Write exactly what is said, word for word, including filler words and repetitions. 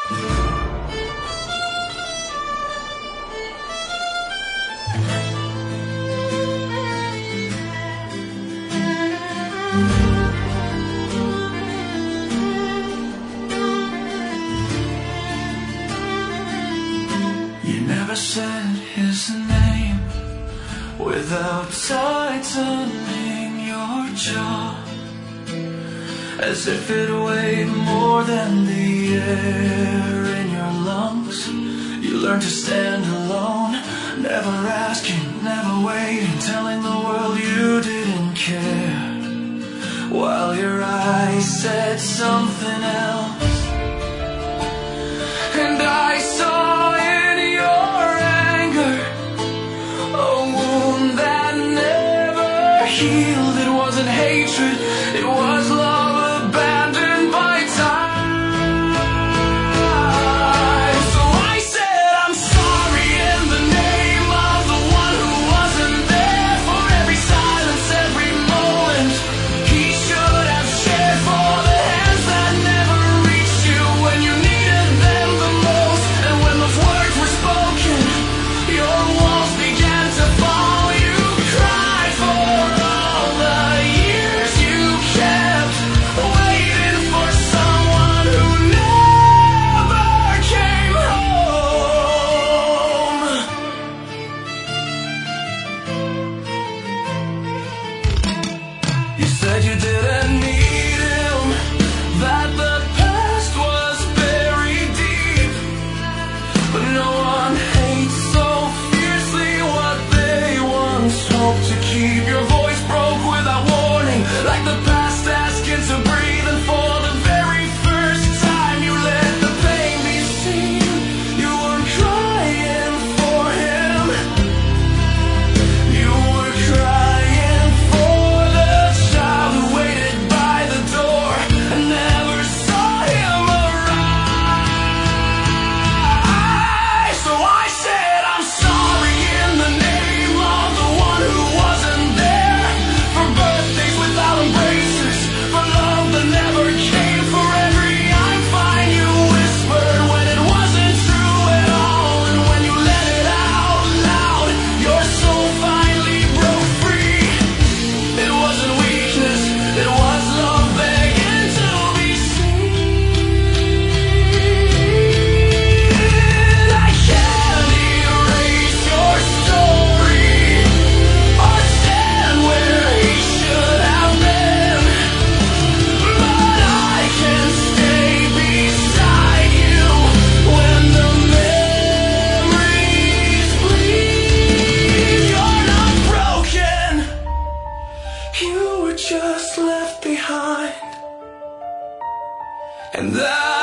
You never said his name without tightening your jaw, as if it weighed more than the air in your lungs. You learned to stand alone, never asking, never waiting, telling the world you didn't care, while your eyes said something else. And I saw in your anger a wound that never healed. It wasn't hatred, it was love abandoned by time. So I said I'm sorry in the name of the one who wasn't there for every silence, every moment he should have shared, for the hands that never reached you when you needed them the most. And when those words were spoken, your walls began to fall. You cried for all the years you kept waiting for someone who never came home. You said you didn't need him, that the past was buried deep, but no one hates so fiercely what they once hoped to keep. Your voice broke without warning, like the past asking to breathe, and for the very first time you let the pain be seen. You weren't crying for him, you were crying for the child who waited by the door and never saw him arrive. So I said I'm sorry in the name of the one who wasn't there, for birthdays without embraces, for love that never came, for every I'm fine you whispered when it wasn't true at all. And when you let it out loud, your soul finally broke free. It wasn't weakness, it was love begging to be seen. I can't erase your story or stand where he should have been, but I can stay beside you when the memories bleed. You're not broken, you were just left behind, and that